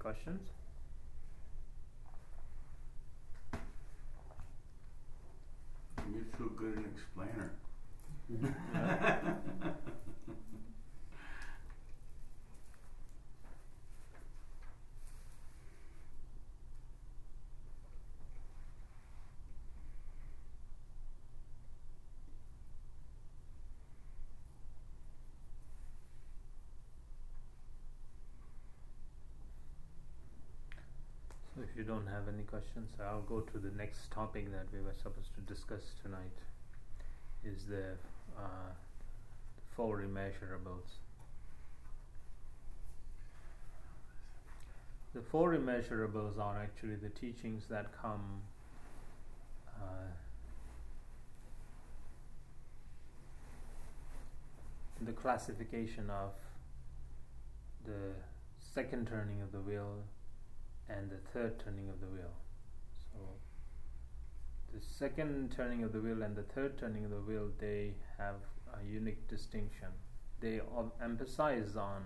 questions? You're too good an explainer. So if you don't have any questions, I'll go to the next topic that we were supposed to discuss tonight. Is the four immeasurables. The four immeasurables are actually the teachings that come in the classification of the second turning of the wheel and the third turning of the wheel. So the second turning of the wheel and the third turning of the wheel, they have a unique distinction. They emphasize on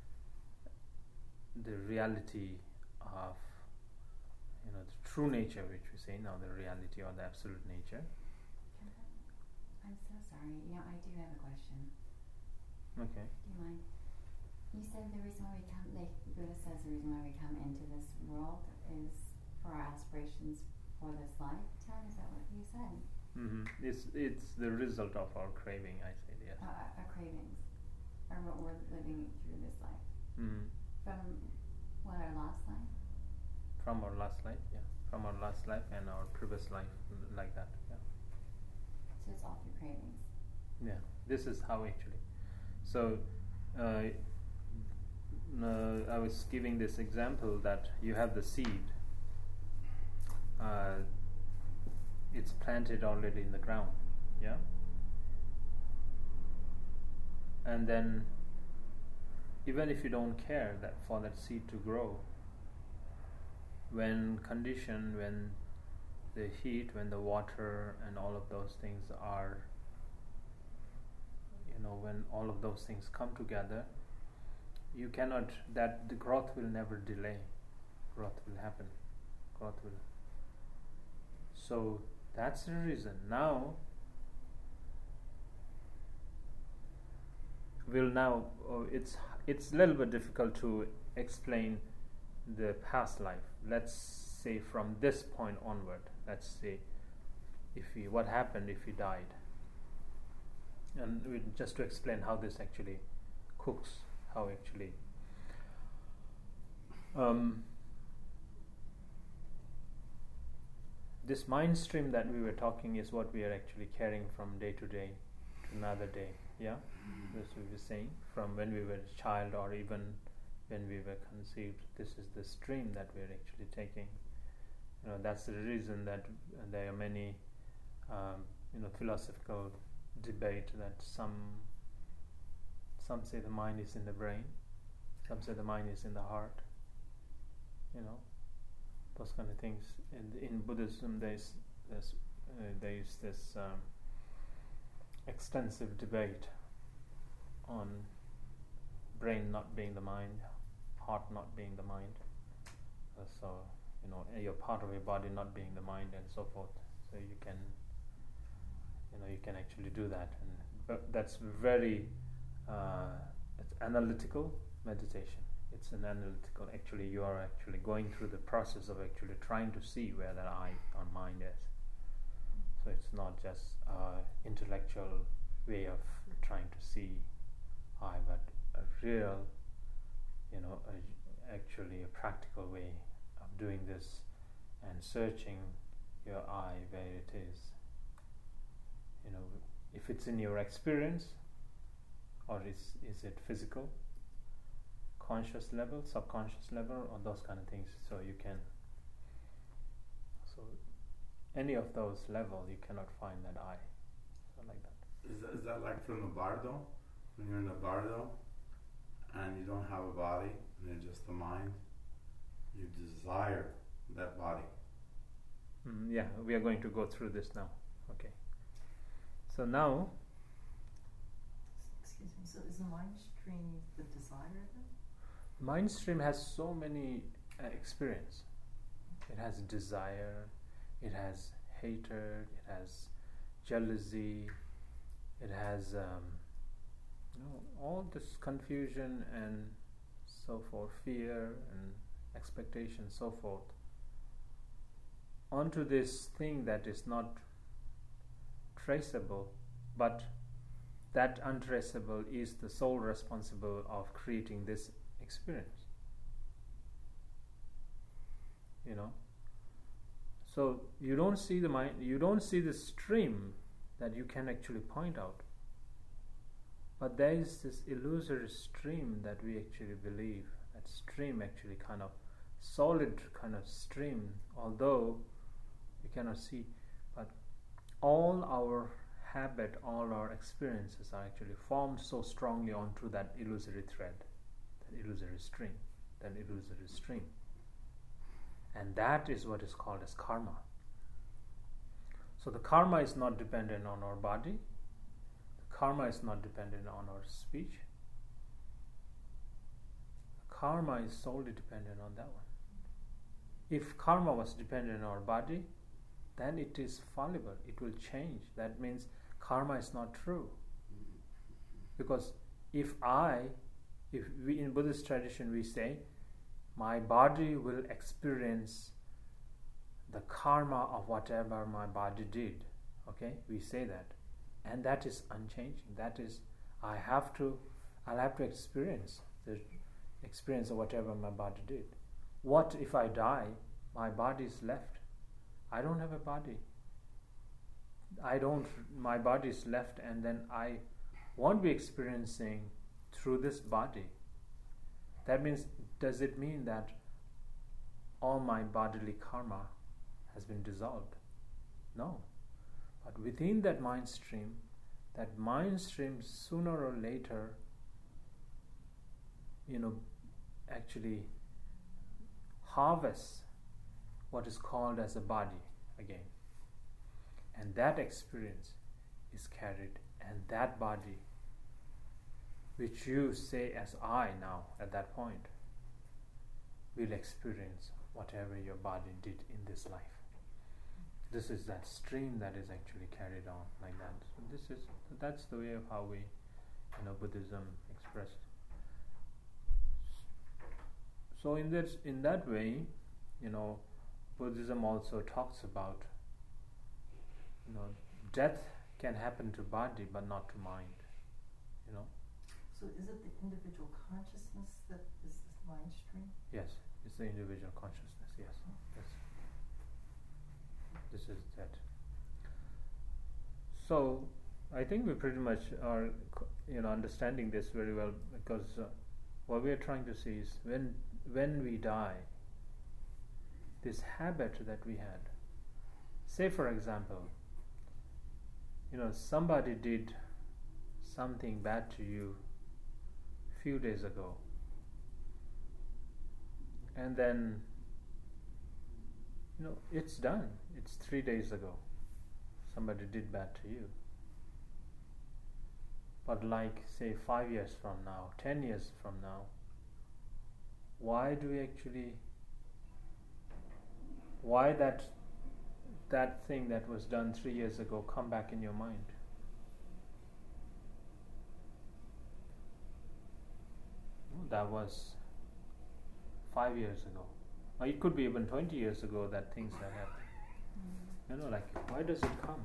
the reality of, the true nature, which we say now, the reality or the absolute nature. I'm so sorry. I do have a question. Okay. Do you mind? You said the reason why we come, Buddha says the reason why we come into this world is for our aspirations for this lifetime. Is that what you said? Mm-hmm. It's the result of our craving, I say, yes. Our cravings are what we're living through this life. Mm-hmm. From what, our last life? From our last life, yeah. From our last life and our previous life, like that, yeah. So it's all through cravings. Yeah, this is how actually. So, I was giving this example that you have the seed. It's planted already in the ground, yeah? And then, even if you don't care that for that seed to grow, when the heat, when the water and all of those things are, when all of those things come together, you cannot, that the growth will never delay. Growth will happen. So that's the reason. Now, it's a little bit difficult to explain the past life. Let's say from this point onward. Let's say what happened if he died, and just to explain how this actually cooks, how actually this mind stream that we were talking is what we are actually carrying from day to day to another day. Yeah, this we were saying from when we were a child or even when we were conceived. This is the stream that we are actually taking. That's the reason that there are many philosophical debate that some say the mind is in the brain, some say the mind is in the heart. Those kind of things. In Buddhism, there's this extensive debate on brain not being the mind, heart not being the mind. So your part of your body not being the mind, and so forth. So you can actually do that, but that's very it's analytical meditation. It's an analytical. Actually, you are actually going through the process of actually trying to see where that I or mind is. So it's not just intellectual way of trying to see I, but a real, actually a practical way of doing this and searching your I where it is. If it's in your experience, or is it physical, conscious level, subconscious level, or those kind of things. So any of those level, you cannot find that I. So like that. Is that like from the bardo? When you're in the bardo and you don't have a body and you're just the mind, you desire that body. Yeah, we are going to go through this now. Okay. So now, excuse me, so is the mind stream the desire then? mind stream has so many experience. It has desire, it has hatred, it has jealousy, it has all this confusion and so forth, fear and expectation, so forth, onto this thing that is not traceable, but that untraceable is the sole responsible of creating this experience. So you don't see the mind, you don't see the stream that you can actually point out, but there is this illusory stream that we actually believe, that stream actually kind of solid kind of stream, although we cannot see, but all our habit, all our experiences are actually formed so strongly onto that illusory thread, that illusory stream. And that is what is called as karma. So the karma is not dependent on our body, the karma is not dependent on our speech. Karma is solely dependent on that one. If karma was dependent on our body, then it is fallible, it will change. That means karma is not true. Because if we in Buddhist tradition we say, my body will experience the karma of whatever my body did. Okay, we say that, and that is unchanging. That is, I'll have to experience the experience of whatever my body did. What if I die? My body is left. I don't have a body. My body is left, and then I won't be experiencing through this body. That means, does it mean that all my bodily karma has been dissolved? No. But within that mind stream sooner or later, actually harvests what is called as a body again. And that experience is carried, and that body, which you say as I now at that point, will experience whatever your body did in this life. This is that stream that is actually carried on like that. So that's the way of how we, Buddhism expressed. So in that way, Buddhism also talks about, death can happen to body but not to mind. So is it the individual consciousness that is this mind stream? Yes, it's the individual consciousness, yes. This is that. So I think we pretty much are understanding this very well, because what we are trying to see is when we die, this habit that we had, say for example, somebody did something bad to you few days ago, and then it's done, it's 3 days ago somebody did bad to you. But like say 5 years from now, 10 years from now, why that thing that was done 3 years ago come back in your mind? That was 5 years ago, or it could be even 20 years ago that things that happened. Why does it come?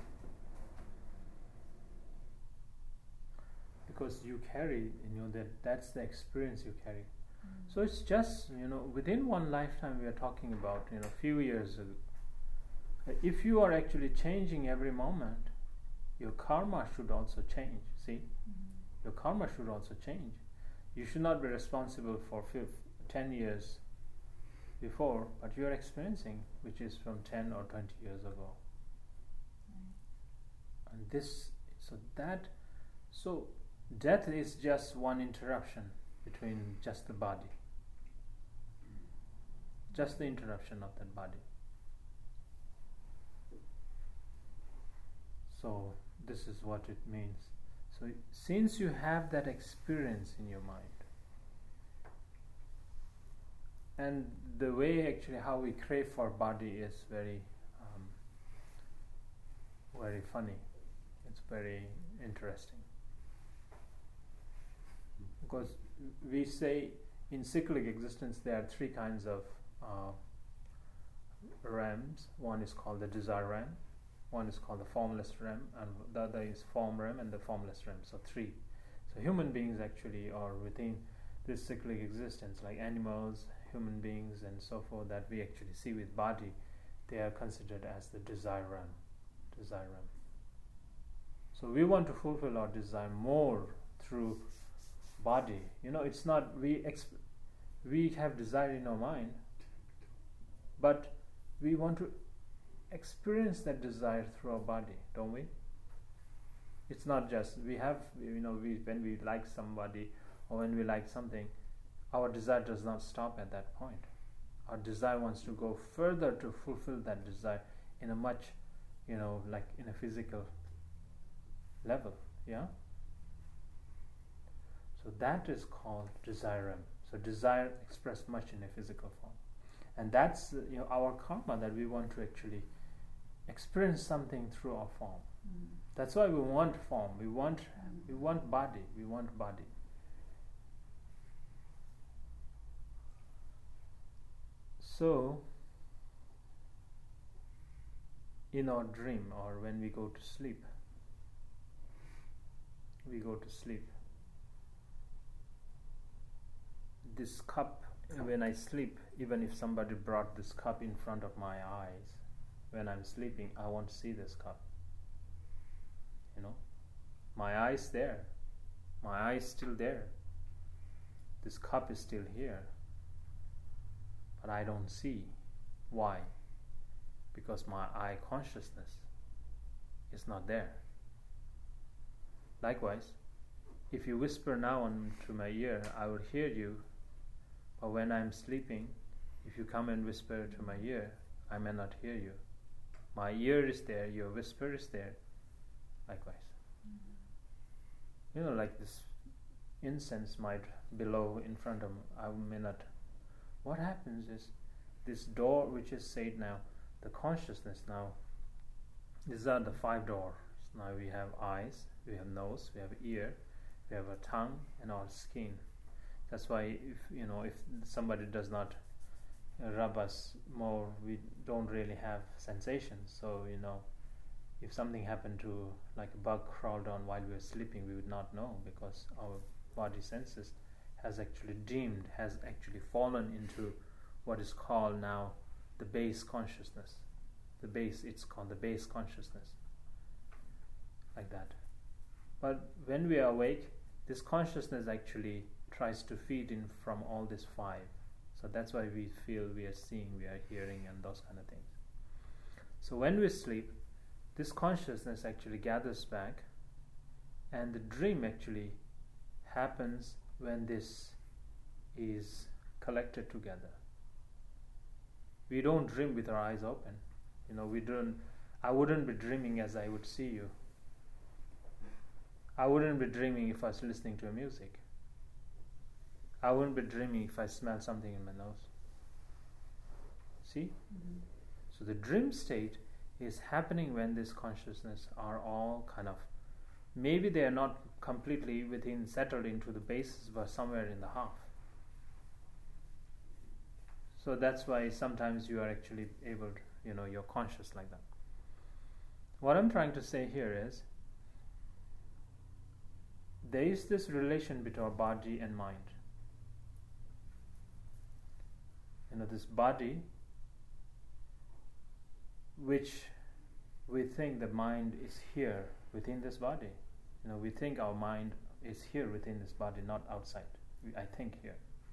Because you carry, that's the experience you carry. So it's just, within one lifetime we are talking about, few years ago. If you are actually changing every moment, your karma should also change, see? Your karma should also change. You should not be responsible for 10 years before, but you are experiencing, which is from 10 or 20 years ago. And so death is just one interruption between just the body. Just the interruption of that body. So this is what it means. So since you have that experience in your mind, And the way actually how we crave for body is very very funny. It's very interesting. Because we say in cyclic existence there are three kinds of realms. One is called the desire realm, one is called the formless realm, and the other is form realm and the formless realm. So three. So human beings actually are within this cyclic existence, like animals, human beings and so forth that we actually see with body, they are considered as the desire realm. Desire realm. So we want to fulfill our desire more through body. It's not we have desire in our mind, but we want to experience that desire through our body, don't we? It's not just we have when we like somebody or when we like something, our desire does not stop at that point. Our desire wants to go further to fulfill that desire in a much like in a physical level. Yeah. So that is called desire. So desire expressed much in a physical form, and that's our karma, that we want to actually experience something through our form. That's why we want form. We want body. We want body. So in our dream or when we go to sleep, this cup, when I sleep, even if somebody brought this cup in front of my eyes, when I'm sleeping, I won't see this cup. My eye's there. My eye's still there. This cup is still here. But I don't see. Why? Because my eye consciousness is not there. Likewise, if you whisper now into my ear, I will hear you. But when I'm sleeping, if you come and whisper to my ear, I may not hear you. My ear is there, your whisper is there. Likewise. Like this incense might blow in front of me, I may not. What happens is, this door which is said now, the consciousness now, these are the 5 doors. Now we have eyes, we have nose, we have ear, we have a tongue and our skin. That's why if somebody does not rub us more, we don't really have sensations. So if something happened to, like a bug crawled on while we were sleeping, we would not know, because our body senses has actually fallen into what is called now the base consciousness. It's called the base consciousness. Like that. But when we are awake, this consciousness actually tries to feed in from all these 5. So that's why we feel we are seeing, we are hearing, and those kind of things. So when we sleep, this consciousness actually gathers back, and the dream actually happens when this is collected together. We don't dream with our eyes open. I wouldn't be dreaming as I would see you. I wouldn't be dreaming if I was listening to music. I wouldn't be dreaming if I smell something in my nose. See? Mm-hmm. So the dream state is happening when this consciousness are all kind of, maybe they are not completely settled into the basis, but somewhere in the half. So that's why sometimes you are actually able to, you're conscious like that. What I'm trying to say here is, there is this relation between our body and mind. This body, which we think the mind is here within this body. We think our mind is here within this body, not outside. I think here.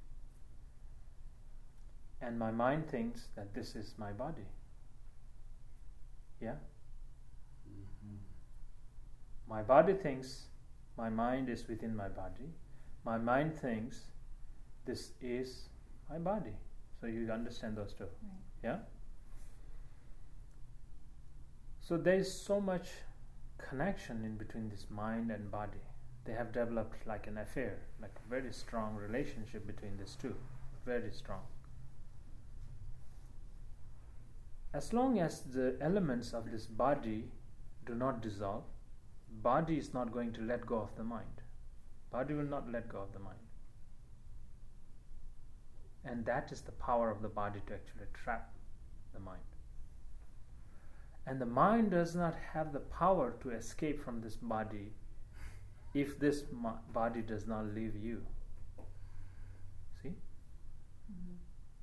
And my mind thinks that this is my body. Yeah? Mm-hmm. My body thinks my mind is within my body. My mind thinks this is my body. So you understand those two. Right. Yeah? So there is so much connection in between this mind and body. They have developed like an affair, like a very strong relationship between these two. Very strong. as long as the elements of this body do not dissolve, body is not going to let go of the mind. Body will not let go of the mind. And that is the power of the body to actually trap the mind. And the mind does not have the power to escape from this body if this body does not leave you. See? Mm-hmm.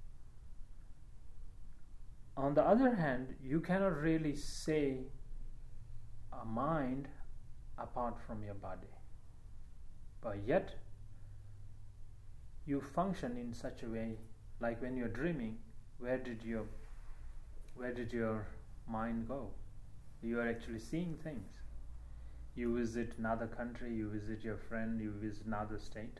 On the other hand, you cannot really say a mind apart from your body. But yet, you function in such a way, like when you're dreaming, where did your mind go? You are actually seeing things. You visit another country, you visit your friend, you visit another state.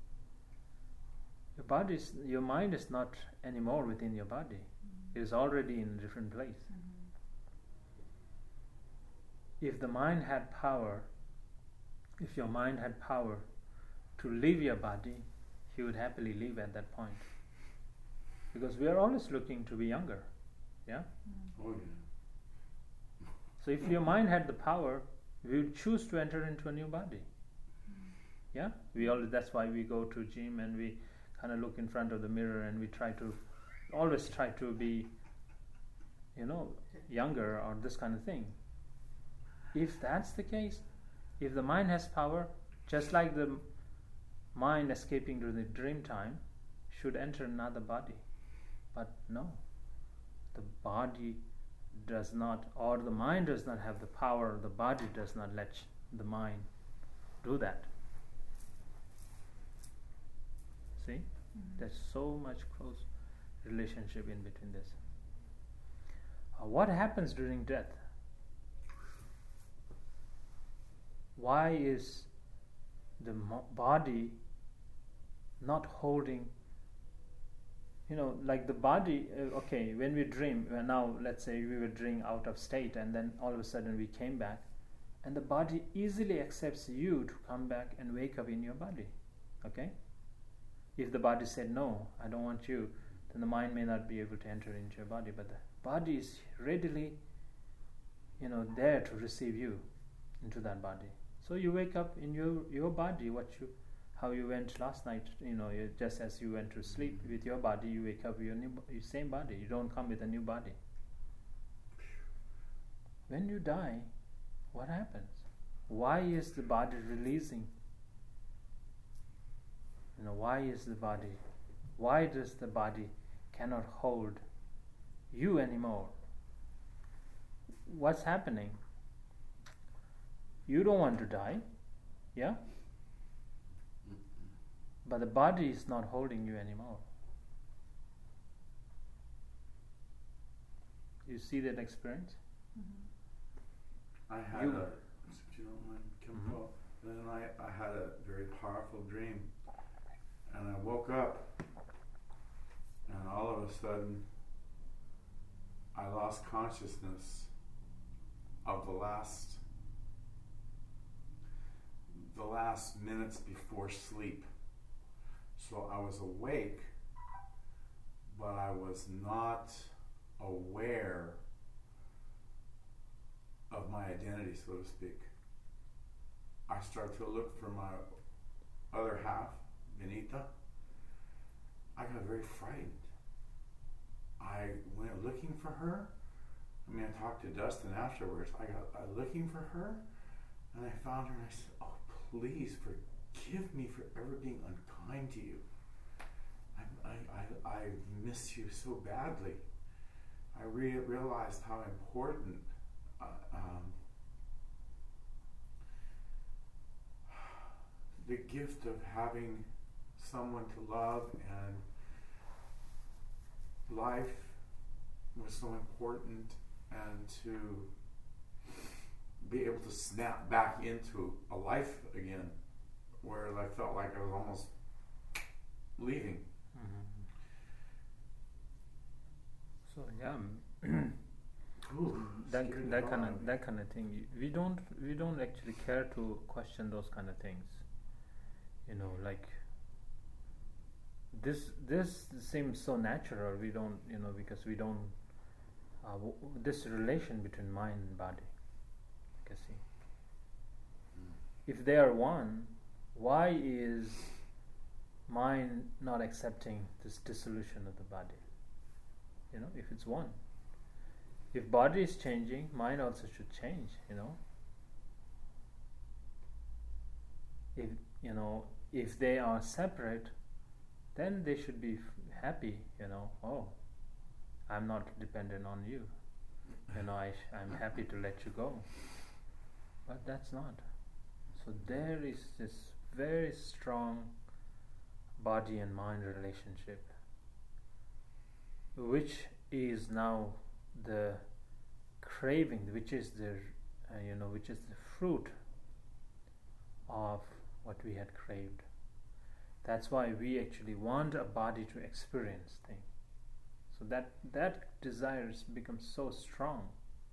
Your mind is not anymore within your body. It is already in a different place. Mm-hmm. If the mind had power, if your mind had power to leave your body, you would happily leave at that point. Because we are always looking to be younger. Yeah? Oh, yeah. So if your mind had the power, we would choose to enter into a new body. Yeah? That's why we go to gym and we kind of look in front of the mirror and we always try to be, younger or this kind of thing. If that's the case, if the mind has power, just like the mind escaping to the dream time should enter another body. But no, the body does not, or the mind does not have the power, the body does not let the mind do that. See? Mm-hmm. There's so much close relationship in between this. What happens during death? Why is the body not holding, like the body, when we dream, now let's say we were dreaming out of state and then all of a sudden we came back, and the body easily accepts you to come back and wake up in your body. Okay? If the body said, no, I don't want you, then the mind may not be able to enter into your body, but the body is readily, there to receive you into that body. So you wake up in your body, how you went last night, just as you went to sleep with your body, you wake up with your same body. You don't come with a new body. When you die, what happens? Why is the body releasing? Why does the body cannot hold you anymore? What's happening? You don't want to die, yeah? But the body is not holding you anymore. You see that experience? I had if you don't mind, Khenpo, then I had a very powerful dream, and I woke up, and all of a sudden, I lost consciousness of the last minutes before sleep. So I was awake, but I was not aware of my identity, so to speak. I started to look for my other half, Benita. I got very frightened. I went looking for her. I talked to Dustin afterwards. I got looking for her, and I found her, and I said, oh, please forgive me for ever being unkind to you. I miss you so badly. I realized how important the gift of having someone to love and life was so important, and to be able to snap back into a life again where I felt like I was almost leaving. So yeah, Ooh, that kind of thing. We don't actually care to question those kind of things. Like this seems so natural. We don't, because we don't this relation between mind and body. You see, if they are one, why is mind not accepting this dissolution of the body? If it's one, if body is changing, mind also should change. If they are separate, then they should be happy. Oh, I'm not dependent on you. I'm happy to let you go. But that's not. So there is this very strong body and mind relationship, which is now the craving, which is the fruit of what we had craved. That's why we actually want a body to experience things. So that desire becomes so strong,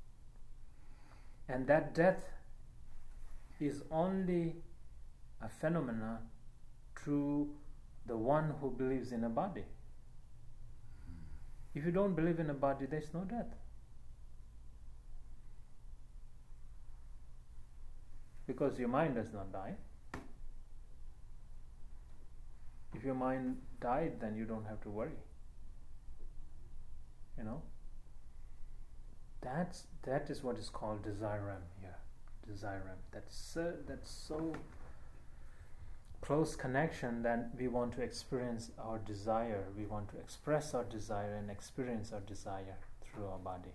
and that death is only a phenomena to the one who believes in a body. If you don't believe in a body, there's no death. Because your mind does not die. If your mind died, then you don't have to worry. That is what is called desirem here. Desirem. That's so close connection that we want to experience our desire. We want to express our desire and experience our desire through our body.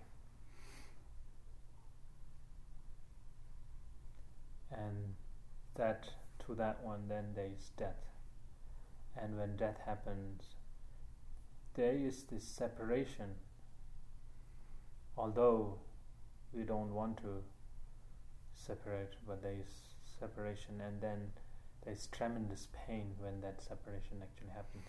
And to that one, then there is death. And when death happens, there is this separation. Although we don't want to separate, but there is separation, and then there is tremendous pain when that separation actually happens.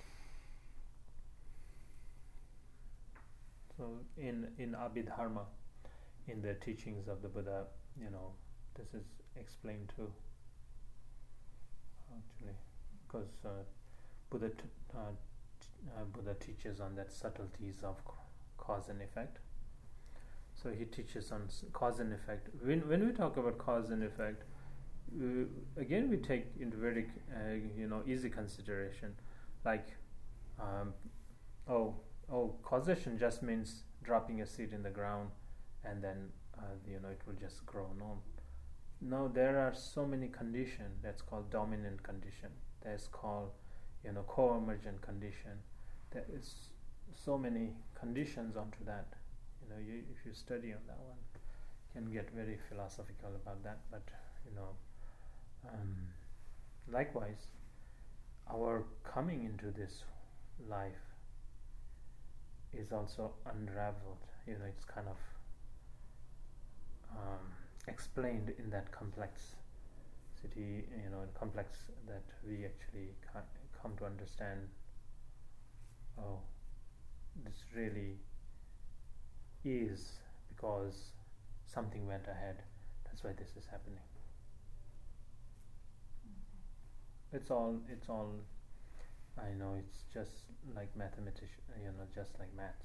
So in Abhidharma, in the teachings of the Buddha, this is explained too. Actually, because Buddha teaches on that subtleties of cause and effect. So he teaches on cause and effect. When we talk about cause and effect, again we take into very easy consideration, like causation just means dropping a seed in the ground and then it will just grow. No, there are so many conditions. That's called dominant condition. That's called co-emergent condition. There is so many conditions onto that. If you study on that one, you can get very philosophical about that. But likewise, our coming into this life is also unraveled. It's kind of explained in that complexity, complex that we actually come to understand. Oh, this really is because something went ahead. That's why this is happening. It's all. I know it's just like mathematician. Just like maths.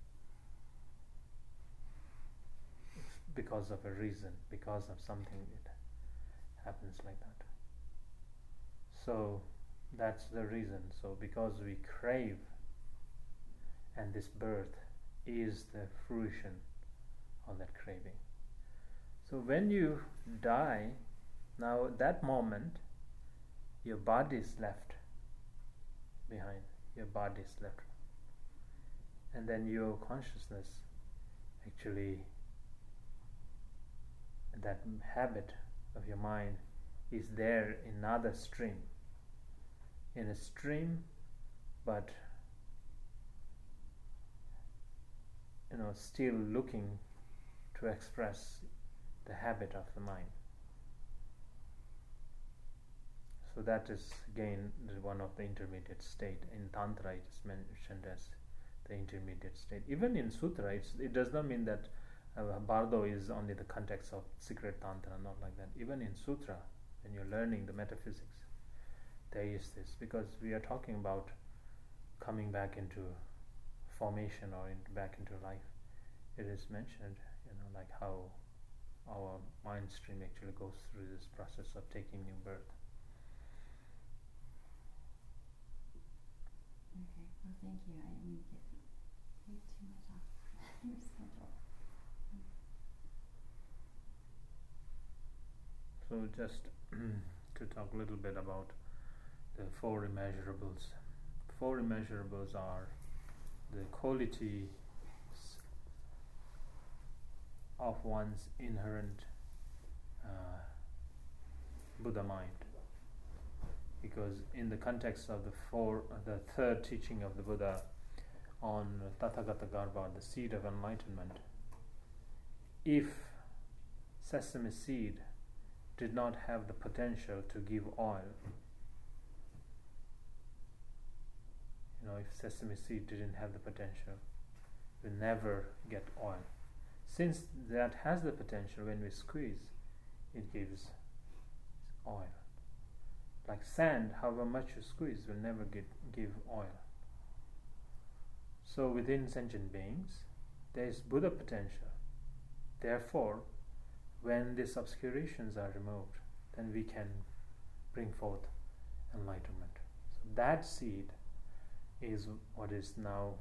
It's because of a reason, because of something, it happens like that. So that's the reason. So because we crave, and this birth is the fruition of that craving. So when you die, now at that moment, your body is left behind. Your body is left. And then your consciousness actually, that habit of your mind is there in another stream. In a stream, but still looking to express the habit of the mind. So that is again one of the intermediate state. In Tantra it is mentioned as the intermediate state. Even in Sutra, it does not mean that Bardo is only the context of secret Tantra, not like that. Even in Sutra, when you're learning the metaphysics, there is this, because we are talking about coming back into formation or back into life. it is mentioned, like how our mind stream actually goes through this process of taking new birth. Okay, well, thank you. I didn't mean to take too much off your schedule. So just to talk a little bit about the four immeasurables. Four immeasurables are the qualities of one's inherent Buddha mind. Because in the context of the third teaching of the Buddha on Tathagata Garbha, the seed of enlightenment, if sesame seed did not have the potential to give oil, if sesame seed didn't have the potential, we never get oil. Since that has the potential, when we squeeze, it gives oil. Like sand, however much you squeeze, will never give oil. So within sentient beings, there is Buddha potential. Therefore, when these obscurations are removed, then we can bring forth enlightenment. So that seed is what is now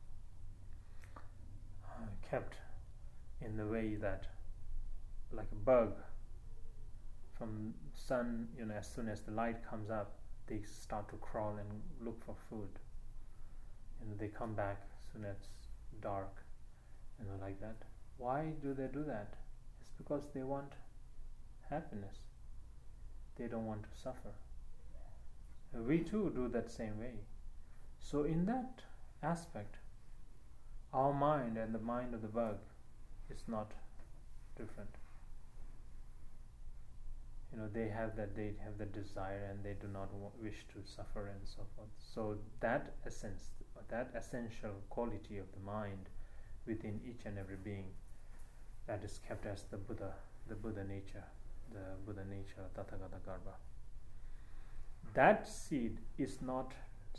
kept in the way that, like a bug, from sun, as soon as the light comes up, they start to crawl and look for food. They come back as soon as it's dark, like that. Why do they do that? It's because they want happiness. They don't want to suffer. We too do that same way. So in that aspect, our mind and the mind of the bug is not different. They have the desire, and they do not wish to suffer and so forth. So that essence, that essential quality of the mind within each and every being, that is kept as the Buddha nature, Tathagata Garbha. That seed is not,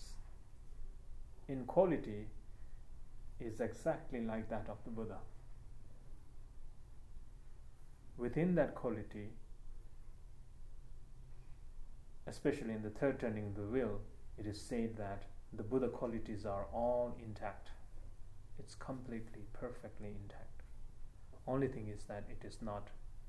in quality, is exactly like that of the Buddha. Within that quality, especially in the third turning of the wheel, it is said that the Buddha qualities are all intact. It's completely, perfectly intact. Only thing is that it is not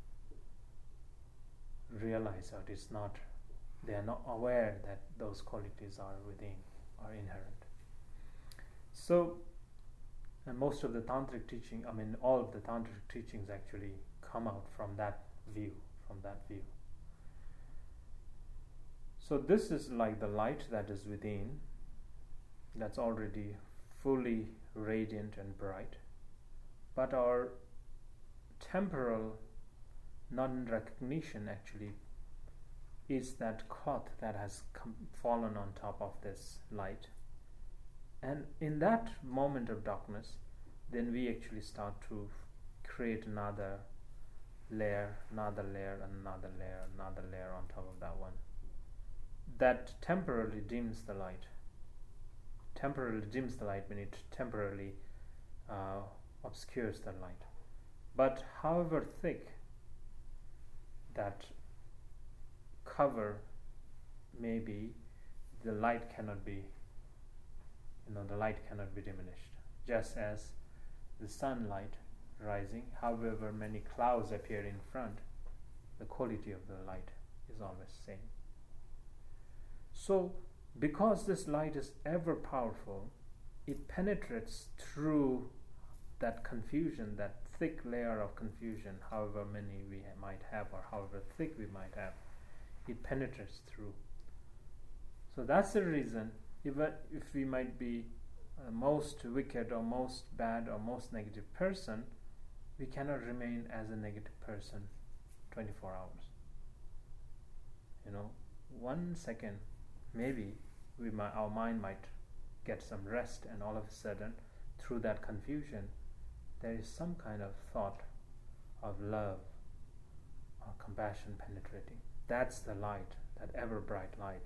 realized, or they are not aware that those qualities are within, are inherent. So, and most of the tantric teaching, all of the tantric teachings actually come out from that view. So this is like the light that is within, that's already fully radiant and bright. But our temporal non-recognition actually is that cloth that has fallen on top of this light. And in that moment of darkness, then we actually start to create another layer, and another layer on top of that one. That temporarily dims the light. When it temporarily obscures the light. But however thick that cover may be, the light cannot be diminished. Just as the sunlight rising, however many clouds appear in front, the quality of the light is always same. So, because this light is ever powerful, it penetrates through that confusion, that thick layer of confusion, however many we might have, or however thick we might have, it penetrates through. So that's the reason, even if we might be most wicked or most bad or most negative person, we cannot remain as a negative person 24 hours. 1 second, maybe our mind might get some rest, and all of a sudden, through that confusion, there is some kind of thought of love or compassion penetrating. That's the light, that ever bright light,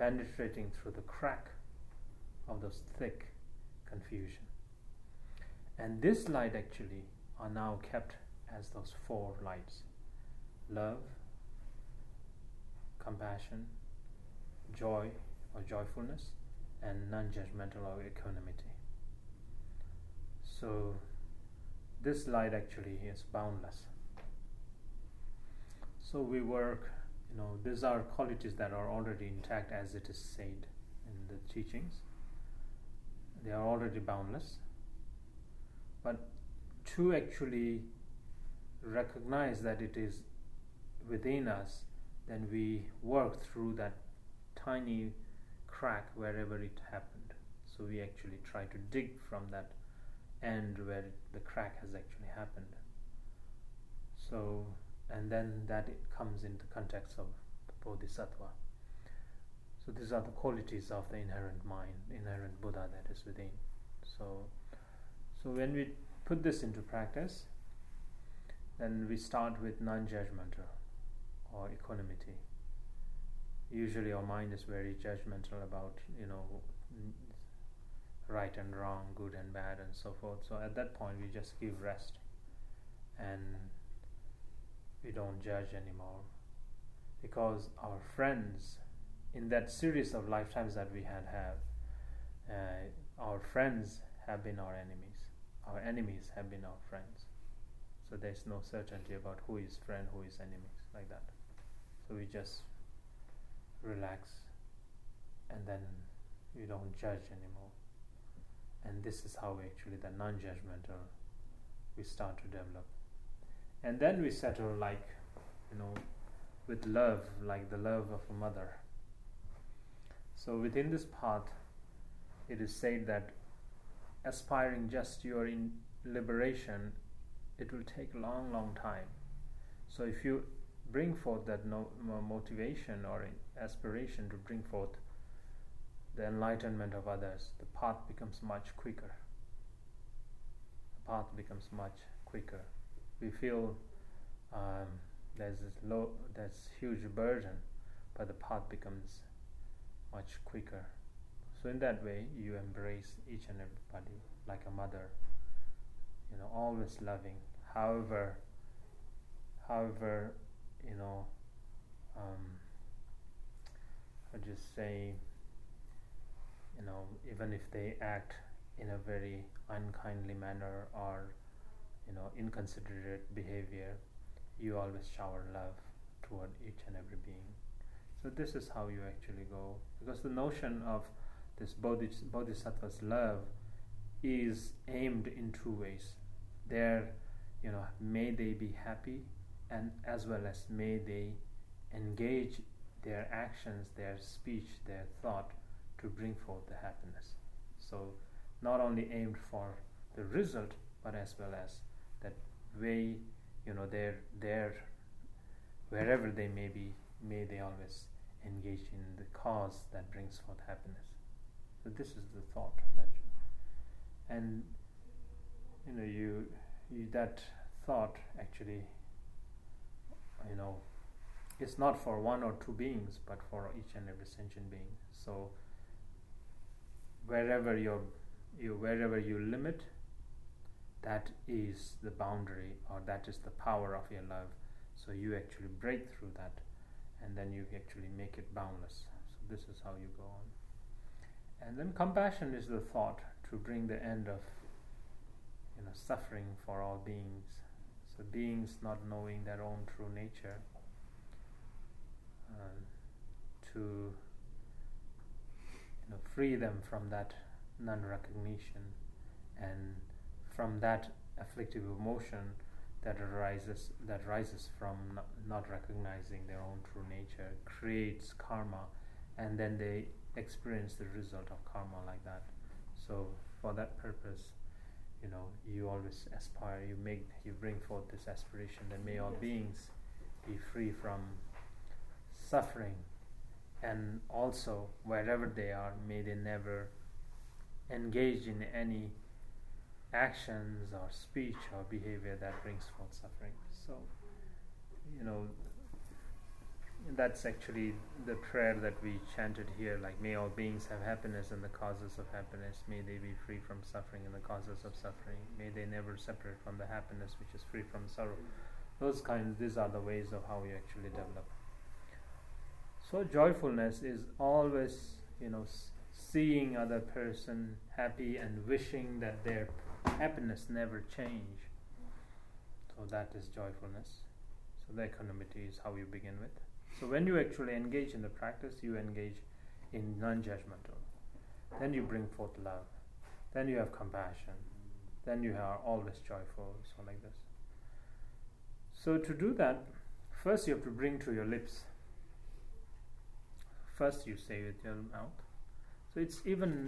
penetrating through the crack of those thick confusion. And this light actually are now kept as those 4 lights: love, compassion, joy or joyfulness, and non-judgmental or equanimity. So this light actually is boundless. So we work, these are qualities that are already intact as it is said in the teachings. They are already boundless. But to actually recognize that it is within us, then we work through that tiny crack wherever it happened. So we actually try to dig from that end where the crack has actually happened. So, and then that it comes into context of the Bodhisattva. So these are the qualities of the inherent mind, inherent Buddha that is within. So when we put this into practice, then we start with non-judgmental or equanimity. Usually our mind is very judgmental about, right and wrong, good and bad, and so forth. So at that point we just give rest and we don't judge anymore, because our friends in that series of lifetimes that we had our friends have been our enemies have been our friends. So there's no certainty about who is friend, who is enemies, like that. So we just relax and then we don't judge anymore. And this is how actually the non-judgmental we start to develop. And then we settle with love, like the love of a mother. So within this path, it is said that aspiring just your liberation, it will take a long, long time. So if you bring forth that motivation or aspiration to bring forth the enlightenment of others, the path becomes much quicker. We feel there's huge burden, but the path becomes much quicker. So in that way, you embrace each and everybody like a mother, always loving. However, I just say, even if they act in a very unkindly manner or, inconsiderate behavior, you always shower love toward each and every being. So this is how you actually go, because the notion of this Bodhisattva's love is aimed in 2 ways. There, may they be happy, and as well as may they engage their actions, their speech, their thought to bring forth the happiness. So not only aimed for the result, but as well as that way, their wherever they may be, may they always engage in the cause that brings forth happiness. So this is the thought that and you that thought actually it's not for 1 or 2 beings, but for each and every sentient being. So wherever you limit, that is the boundary, or that is the power of your love. So you actually break through that, and then you actually make it boundless. So this is how you go on. And then compassion is the thought to bring the end of suffering for all beings. So beings not knowing their own true nature, to free them from that non-recognition, and from that afflictive emotion that rises from not recognizing their own true nature, creates karma, and then they experience the result of karma like that. So for that purpose, you always aspire, you bring forth this aspiration that may all beings be free from suffering, and also wherever they are, may they never engage in any actions or speech or behavior that brings forth suffering. So that's actually the prayer that we chanted here, like may all beings have happiness and the causes of happiness, may they be free from suffering and the causes of suffering, may they never separate from the happiness which is free from sorrow. These are the ways of how you actually develop. So joyfulness is always, seeing other person happy and wishing that their happiness never change. So that is joyfulness. So the equanimity is how you begin with. So when you actually engage in the practice, you engage in non-judgmental. Then you bring forth love. Then you have compassion. Then you are always joyful, so like this. So to do that, first you have to bring to your lips. First you say with your mouth. So it's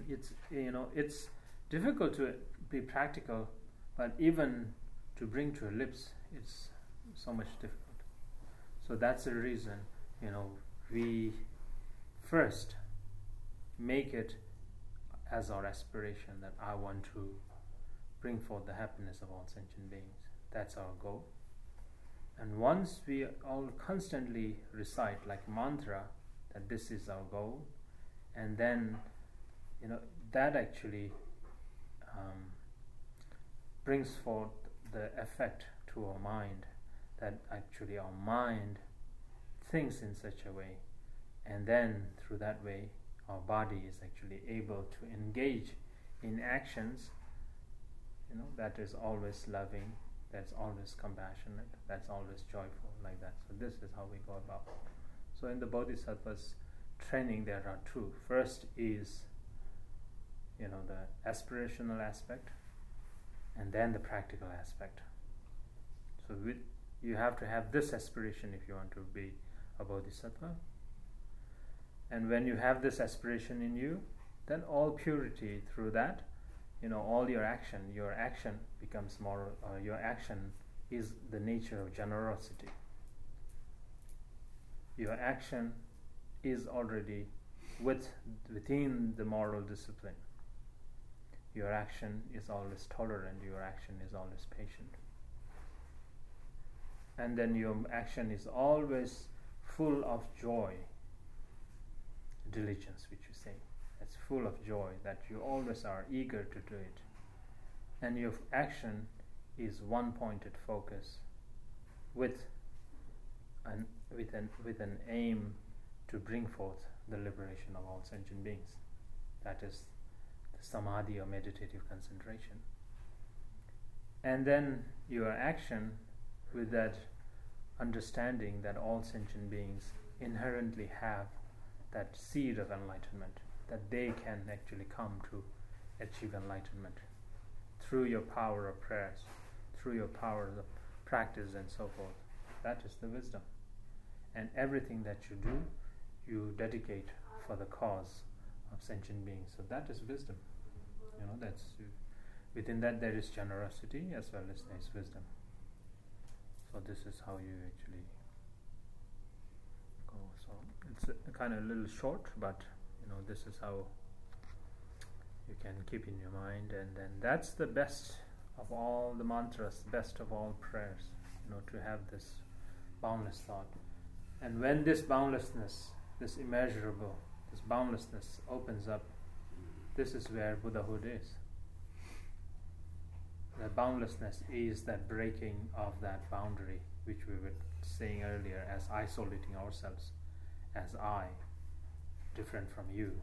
difficult to be practical, but even to bring to your lips, it's so much difficult. So that's the reason, we first make it as our aspiration that I want to bring forth the happiness of all sentient beings. That's our goal. And once we all constantly recite like mantra that this is our goal, and then that actually brings forth the effect to our mind, that actually our mind thinks in such a way, and then through that way our body is actually able to engage in actions that is always loving, that's always compassionate, that's always joyful, like that. So this is how we go about. So in the Bodhisattva's training there are two. First is the aspirational aspect, and then the practical aspect. So you have to have this aspiration if you want to be a bodhisattva. And when you have this aspiration in you, then all purity through that, all your action becomes moral. Your action is the nature of generosity. Your action is already within the moral discipline. Your action is always tolerant. Your action is always patient. And then your action is always full of joy. Diligence, which you say. It's full of joy, that you always are eager to do it. And your action is one-pointed focus with an aim to bring forth the liberation of all sentient beings. That is the samadhi or meditative concentration. And then your action with that understanding that all sentient beings inherently have that seed of enlightenment, that they can actually come to achieve enlightenment through your power of prayers, through your power of practice and so forth. That is the wisdom. And everything that you do, you dedicate for the cause of sentient beings. So that is wisdom. That's within that there is generosity as well as there is wisdom. So this is how you actually go. So it's kind of a little short, but this is how you can keep in your mind. And then that's the best of all the mantras, best of all prayers, to have this boundless thought. And when this boundlessness, this immeasurable, this boundlessness opens up, this is where Buddhahood is. The boundlessness is that breaking of that boundary, which we were saying earlier, as isolating ourselves as I, different from you.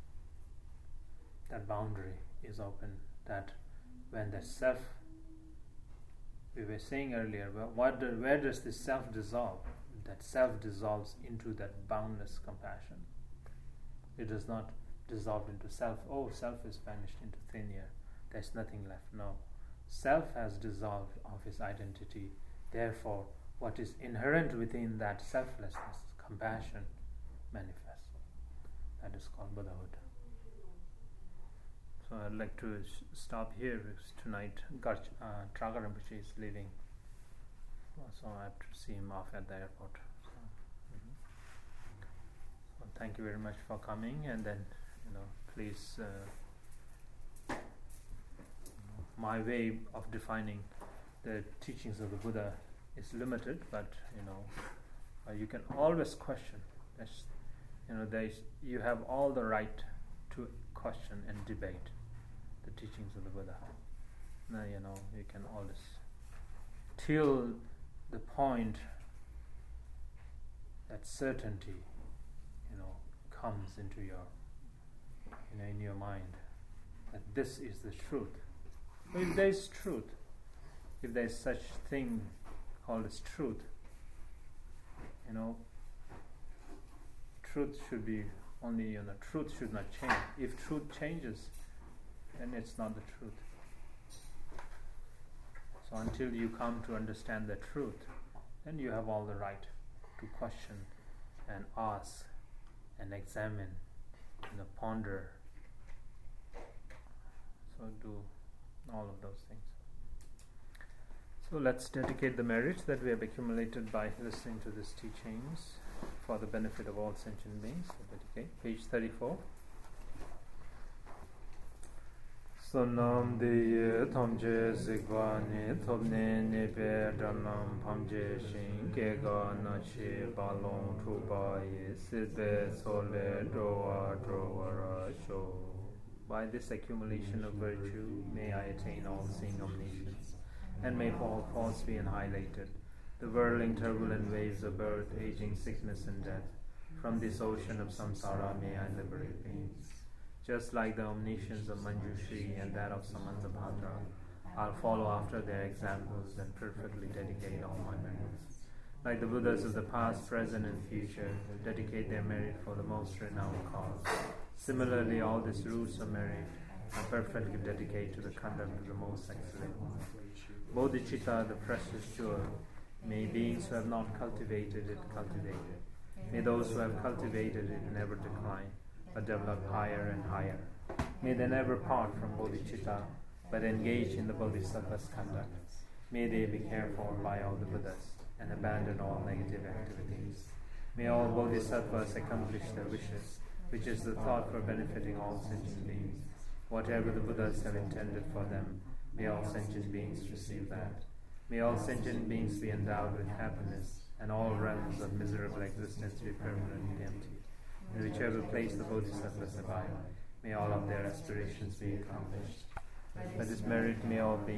That boundary is open, that when the self, we were saying earlier, where does this self dissolve? That self dissolves into that boundless compassion. It does not dissolve into self. Oh, self is vanished into thin air. There's nothing left. No. Self has dissolved of his identity. Therefore, what is inherent within that selflessness, compassion, manifests. That is called Buddhahood. So I'd like to stop here because tonight Traga Rinpoche is leaving. So I have to see him off at the airport. So thank you very much for coming, and then please. My way of defining the teachings of the Buddha is limited, but You can always question. You have all the right to question and debate the teachings of the Buddha. Now, you can always, till the point that certainty, comes into your, in your mind, that this is the truth. But if there is truth, if there is such thing called as truth, truth should be only, truth should not change. If truth changes, then it's not the truth. So until you come to understand the truth, then you have all the right to question and ask and examine, ponder. So do all of those things. So let's dedicate the merits that we have accumulated by listening to these teachings for the benefit of all sentient beings. So dedicate. Page 34. Sonam de Tomje Zigvani Tobne Nebe Danam Pamje Shin Kega Nachi Balong Trubai Sidbe Sole Droa Droa Sho. By this accumulation of virtue may I attain all seeing omniscience, and may all faults be annihilated, the whirling turbulent waves of birth, aging, sickness and death. From this ocean of samsara may I liberate beings. Just like the omniscience of Manjushri and that of Samanthabhadra, I'll follow after their examples and perfectly dedicate all my merits. Like the Buddhas of the past, present and future, dedicate their merit for the most renowned cause. Similarly, all these roots of merit are perfectly dedicated to the conduct of the most excellent one. Bodhicitta, the precious jewel, may beings who have not cultivated it cultivate it. May those who have cultivated it never decline, but develop higher and higher. May they never part from bodhicitta, but engage in the bodhisattva's conduct. May they be cared for by all the Buddhas and abandon all negative activities. May all bodhisattvas accomplish their wishes, which is the thought for benefiting all sentient beings. Whatever the Buddhas have intended for them, may all sentient beings receive that. May all sentient beings be endowed with happiness, and all realms of miserable existence be permanently empty. In whichever place the bodhisattvas abide, may all of their aspirations be accomplished. By this merit may all be